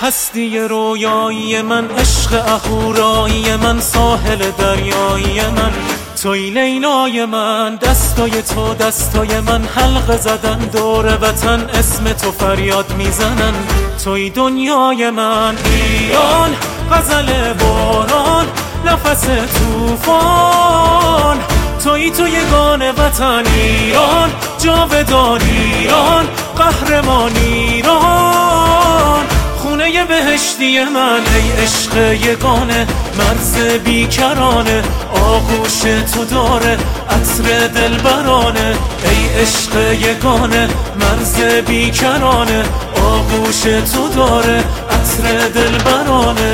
هستی رویایی من، عشق اهورایی من، ساحل دریایی من، توی لیلای من، دستای تو دستای من، حلقه زدن دور وطن، اسم تو فریاد میزنن، توی دنیای من. ایران غزل باران، نفس توفان، توی تو یگان وطن. ایران جاودان، ایران قهرمان، ایران خونه بهشتی من. ای عشق یگانه، مرز بیکرانه، آغوش تو داره عطر دلبرانه. ای عشق یگانه، مرز بیکرانه، آغوش تو داره عطر دلبرانه.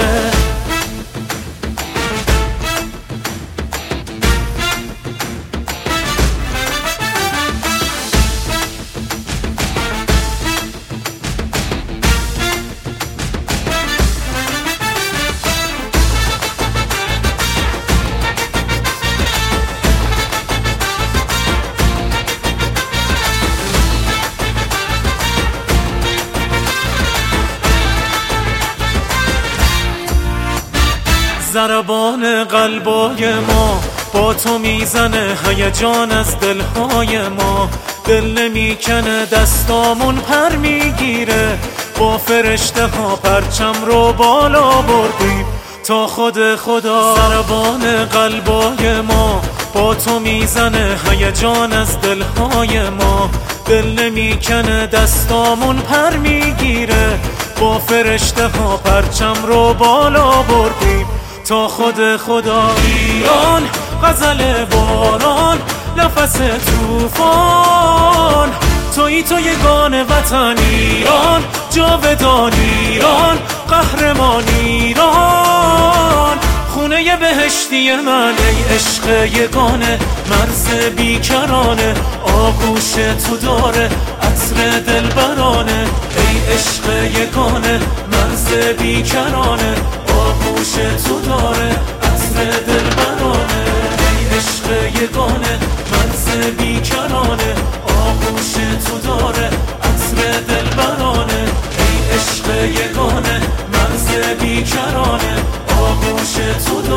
ضربان قلبای ما با تو میزنه، هیجان از دلهای ما، دل نمیکنه، دستامون پر میگیره، با فرشته ها پرچم رو بالا بردیم تا خود خدا. ضربان قلبای ما با تو میزنه، هیجان از دلهای ما، دل نمیکنه، دستامون پر میگیره، با فرشته ها پرچم رو بالا بردیم تا خود خدا. ایران غزل باران، نفس توفان، توی تو یگان وطن. ایران جاودان، ایران قهرمان، ایران خونه بهشتی من. ای عشق یگانه، مرز بیکرانه، آغوش تو داره عطر دلبرانه. ای عشق یگانه، مرز بیکرانه، آغوش تو داره عطر دلبرانه. ای عشق یگانه، مرز بیکرانه، آغوش تو داره عطر دلبرانه. ای عشق یگانه، مرز بیکرانه، آغوش تو داره